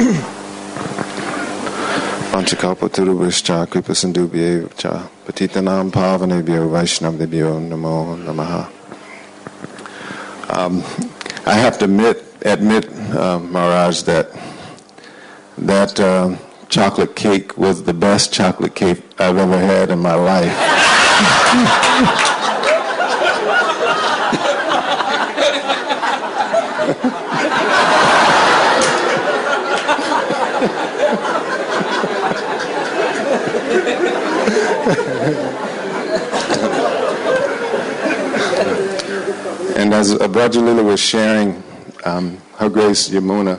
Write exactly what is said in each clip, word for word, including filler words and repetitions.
Panchakalpatarubhascha Kripasindubhye Patitanam Pavanebhyo Vaishnavdebhyo Namo Namaha. Um, I have to admit, admit uh, Maharaj, that that uh, chocolate cake was the best chocolate cake I've ever had in my life. And as Abrajalila was sharing, um, Her Grace Yamuna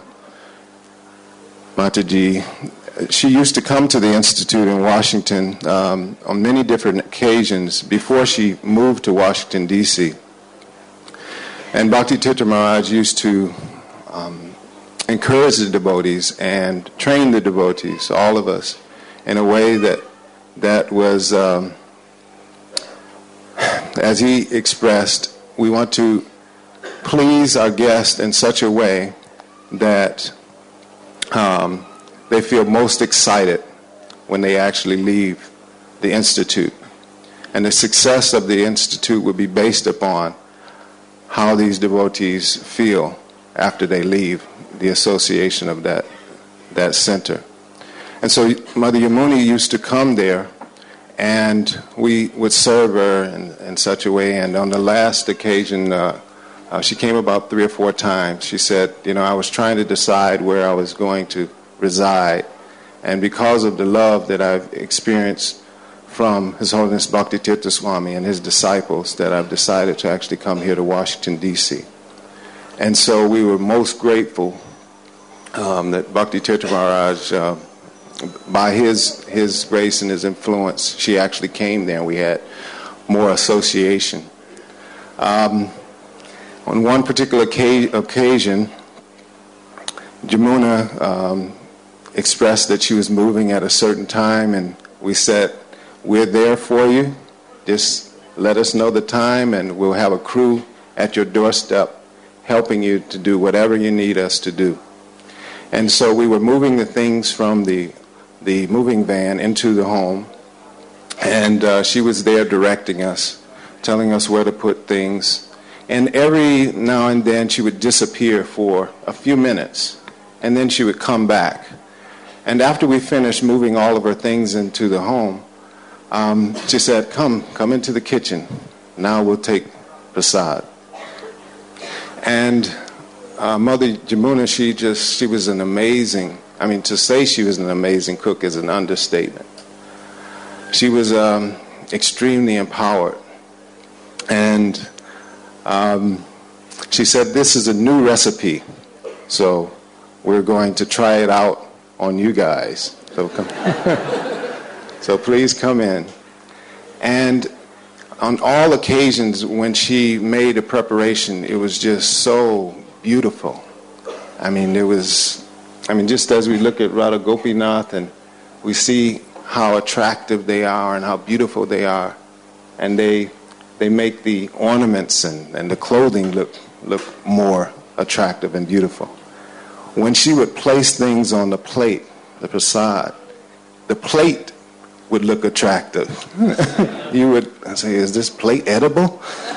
Mataji, she used to come to the Institute in Washington um, on many different occasions before she moved to Washington, D C And Bhakti Tirtha Maharaj used to um, encourage the devotees and train the devotees, all of us, in a way that that was, um, as he expressed, we want to please our guests in such a way that um, they feel most excited when they actually leave the Institute. And the success of the Institute would be based upon how these devotees feel after they leave the association of that, that center. And so Mother Yamuni used to come there, and we would serve her in, in such a way. And on the last occasion, uh, uh, she came about three or four times. She said, you know, I was trying to decide where I was going to reside. And because of the love that I've experienced from His Holiness Bhakti Tirtha Swami and his disciples, that I've decided to actually come here to Washington, D C And so we were most grateful um, that Bhakti Tirtha Maharaj, uh, by his his grace and his influence, she actually came there, and we had more association. Um, on one particular occasion, Jamuna um, expressed that she was moving at a certain time, and we said, we're there for you. Just let us know the time, and we'll have a crew at your doorstep helping you to do whatever you need us to do. And so we were moving the things from the the moving van into the home, and uh, she was there directing us, telling us where to put things. And every now and then she would disappear for a few minutes, and then she would come back. And after we finished moving all of her things into the home, um, she said, come, come into the kitchen. Now we'll take prasad. And uh, Mother Jamuna, she just, she was an amazing, I mean, to say she was an amazing cook is an understatement. She was um, extremely empowered. And um, she said, this is a new recipe, so we're going to try it out on you guys. So, come. So please come in. And on all occasions when she made a preparation, it was just so beautiful. I mean, there was, I mean, just as we look at Radha Gopinath and we see how attractive they are and how beautiful they are, and they they make the ornaments and, and the clothing look look more attractive and beautiful. When she would place things on the plate, the prasad, the plate would look attractive. You would say, is this plate edible?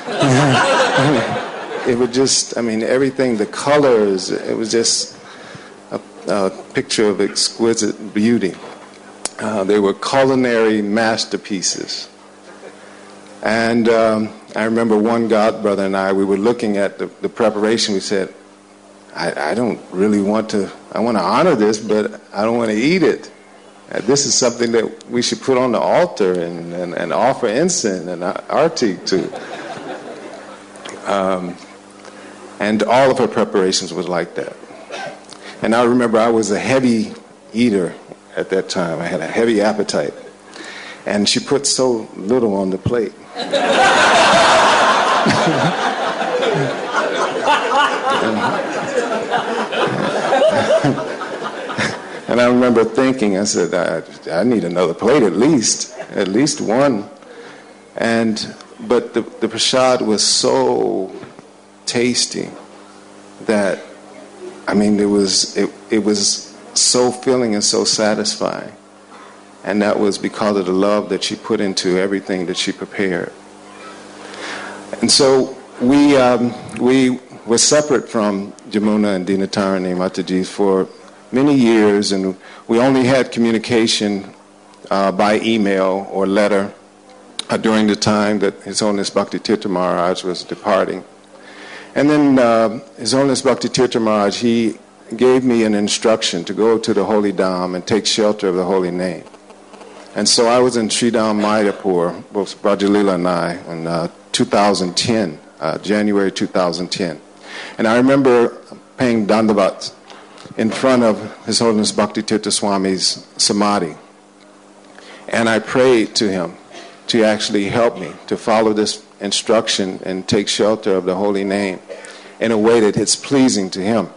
It would just, I mean, everything, the colors, it was just a, a picture of exquisite beauty. Uh, they were culinary masterpieces. And um, I remember one godbrother and I, we were looking at the, the preparation. We said, I, I don't really want to, I want to honor this, but I don't want to eat it. Uh, this is something that we should put on the altar and, and, and offer incense and arti to. Um, and all of her preparations was like that. And I remember I was a heavy eater at that time. I had a heavy appetite. And she put so little on the plate. And I remember thinking, I said, I, I need another plate at least, at least one. And but the, the prasad was so tasty that, I mean, it was it, it was so filling and so satisfying. And that was because of the love that she put into everything that she prepared. And so we um, we were separate from Jamuna and Dinatarani Mataji for many years, and we only had communication uh, by email or letter uh, during the time that His Holiness Bhakti Tirtha Maharaj was departing. And then uh, His Holiness Bhakti Tirtha Maharaj, he gave me an instruction to go to the Holy Dham and take shelter of the holy name. And so I was in Sri Dham Mayapur, both Brajalila and I, in uh, two thousand ten, uh, January two thousand ten. And I remember paying dandavat in front of His Holiness Bhakti Tirtha Swami's samadhi. And I prayed to him to actually help me to follow this instruction and take shelter of the holy name in a way that it's pleasing to him.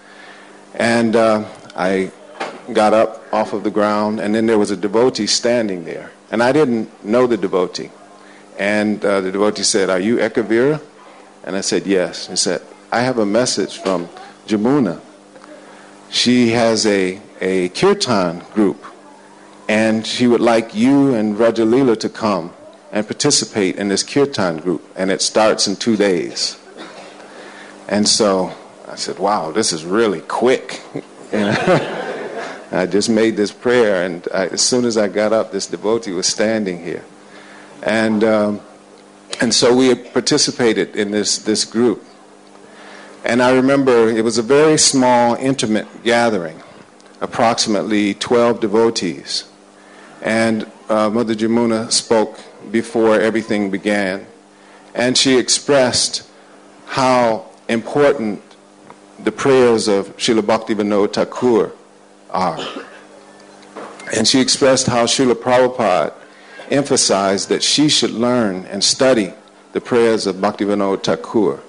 And uh, I got up off of the ground, and then there was a devotee standing there. And I didn't know the devotee. And uh, the devotee said, "Are you Ekavira?" And I said, "Yes." He said, "I have a message from Jamuna. She has a, a kirtan group, and she would like you and Rajalila to come and participate in this kirtan group, and it starts in two days. And so I said, "Wow, this is really quick." You know? I just made this prayer, and I, as soon as I got up, this devotee was standing here. And um, and so we participated in this, this group. And I remember it was a very small, intimate gathering, approximately twelve devotees. And uh, Mother Jamuna spoke before everything began. And she expressed how important the prayers of Srila Bhaktivinoda Thakur are. And she expressed how Srila Prabhupada emphasized that she should learn and study the prayers of Bhaktivinoda Thakur.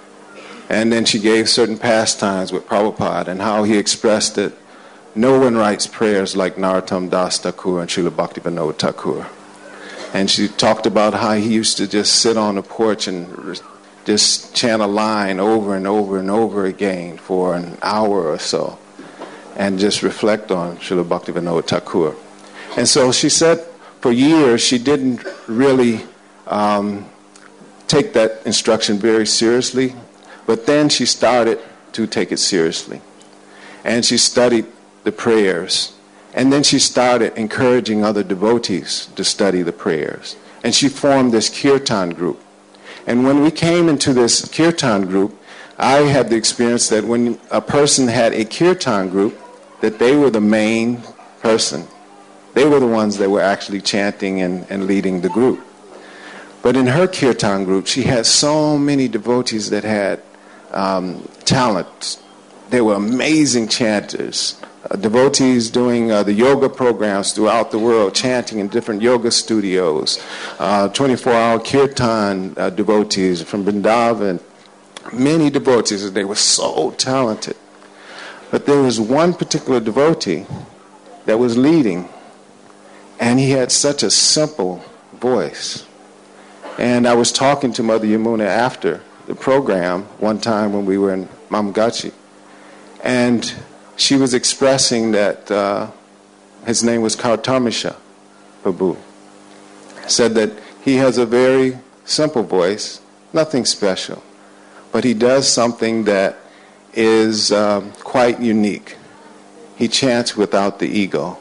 And then she gave certain pastimes with Prabhupada and how he expressed that no one writes prayers like Narottam Das Thakur and Srila Bhaktivinoda Thakur. And she talked about how he used to just sit on the porch and just chant a line over and over and over again for an hour or so and just reflect on Srila Bhaktivinoda Thakur. And so she said for years she didn't really um, take that instruction very seriously, but then she started to take it seriously. And she studied the prayers. And then she started encouraging other devotees to study the prayers. And she formed this kirtan group. And when we came into this kirtan group, I had the experience that when a person had a kirtan group, that they were the main person. They were the ones that were actually chanting and, and leading the group. But in her kirtan group, she had so many devotees that had um, talent. They were amazing chanters. Uh, devotees doing uh, the yoga programs throughout the world, chanting in different yoga studios, uh, twenty-four hour kirtan uh, devotees from Vrindavan, many devotees, they were so talented. But there was one particular devotee that was leading, and he had such a simple voice. And I was talking to Mother Yamuna after the program one time when we were in Mamgachi, and she was expressing that uh, his name was Kartamisha Prabhu. Said that he has a very simple voice, nothing special, but he does something that is um, quite unique. He chants without the ego.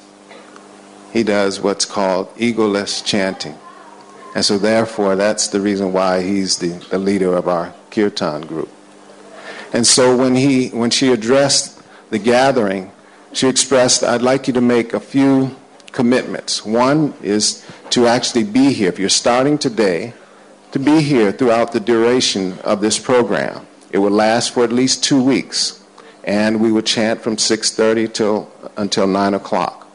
He does what's called egoless chanting. And so therefore, that's the reason why he's the, the leader of our kirtan group. And so when he, when she addressed the gathering, she expressed, "I'd like you to make a few commitments. One is to actually be here. If you're starting today, to be here throughout the duration of this program. It will last for at least two weeks, and we would chant from six thirty till until nine o'clock.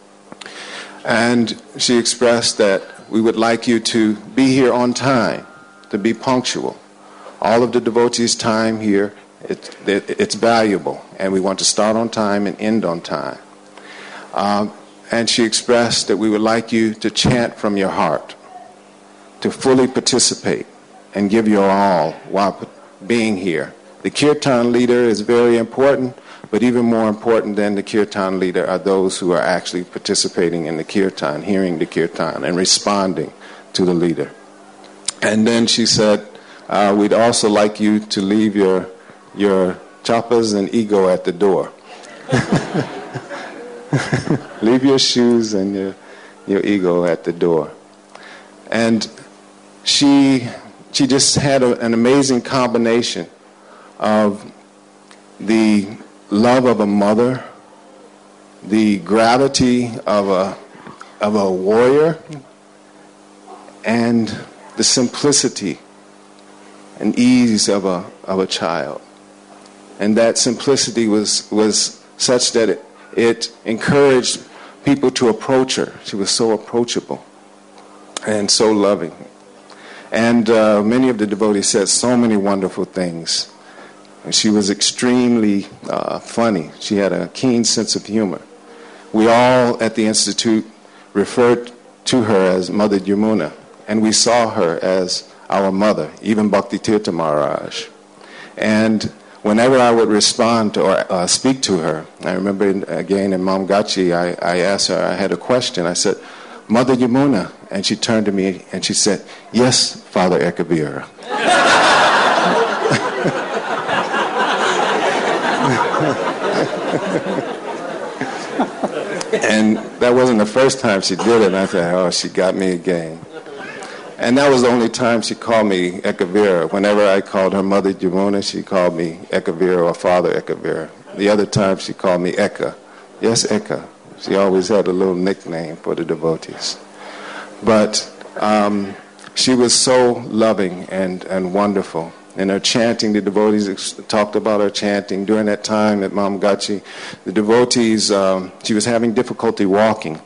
And she expressed that we would like you to be here on time, to be punctual. All of the devotees' time here, it, it, it's valuable, and we want to start on time and end on time. Um, and she expressed that we would like you to chant from your heart, to fully participate and give your all while being here the kirtan leader is very important, but even more important than the kirtan leader are those who are actually participating in the kirtan, hearing the kirtan, and responding to the leader. And then she said, uh, we'd also like you to leave your your chappas and ego at the door. Leave your shoes and your, your ego at the door. And she she just had a, an amazing combination of the love of a mother, the gravity of a of a warrior, and the simplicity and ease of a of a child. And that simplicity was was such that it, it encouraged people to approach her. She was so approachable and so loving. And uh, many of the devotees said so many wonderful things. And she was extremely uh, funny. She had a keen sense of humor. We all at the Institute referred to her as Mother Yamuna, and we saw her as our mother, even Bhakti Tirtha Maharaj. And whenever I would respond to or uh, speak to her, I remember in, again in Mam Gachi, I, I asked her, I had a question. I said, Mother Yamuna. And she turned to me and she said, yes, Father Ekavira. And that wasn't the first time she did it. And I thought, oh, she got me again. And that was the only time she called me Ekavira. Whenever I called her Mother Yamuna, she called me Ekavira or Father Ekavira. The other time she called me Eka. Yes, Eka. She always had a little nickname for the devotees. But um, she was so loving and, and wonderful. And her chanting, the devotees talked about her chanting. During that time at Mam Gachi, the devotees, um, she was having difficulty walking.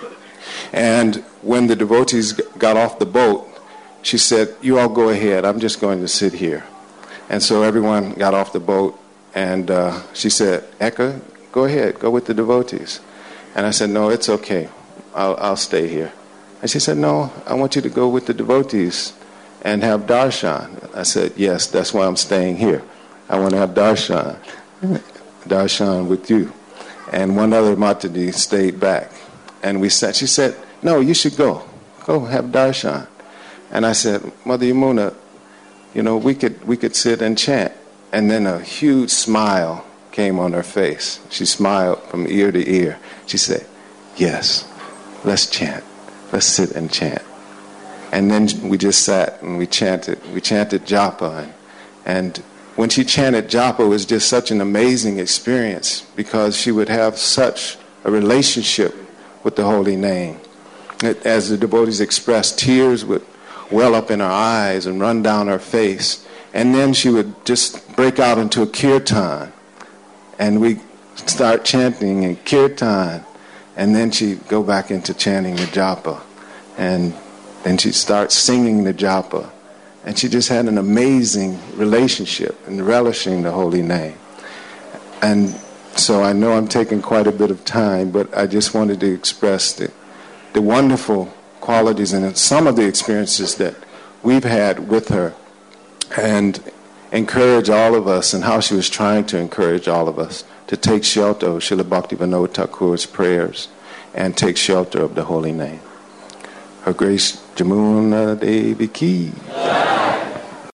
And when the devotees got off the boat, she said, you all go ahead, I'm just going to sit here. And so everyone got off the boat, and uh, she said, Eka, go ahead, go with the devotees. And I said, no, it's okay, I'll, I'll stay here. And she said, no, I want you to go with the devotees and have darshan. I said, yes, that's why I'm staying here. I want to have darshan, darshan with you. And one other Mataji stayed back. And we sat. She said, no, you should go. Go have darshan. And I said, Mother Yamuna, you know, we could we could sit and chant. And then a huge smile came on her face. She smiled from ear to ear. She said, yes, let's chant. Let's sit and chant. And then we just sat and we chanted. We chanted japa. And, and when she chanted japa, it was just such an amazing experience because she would have such a relationship with the holy name. As the devotees expressed, tears would well up in her eyes and run down her face. And then she would just break out into a kirtan. And we start chanting in kirtan. And then she'd go back into chanting the japa. And then she'd start singing the japa. And she just had an amazing relationship in relishing the holy name. And so I know I'm taking quite a bit of time, but I just wanted to express the, the wonderful qualities and some of the experiences that we've had with her and encourage all of us and how she was trying to encourage all of us to take shelter of Srila Bhaktivinoda Thakur's prayers and take shelter of the holy name. Her Grace Jamuna Devi Ki.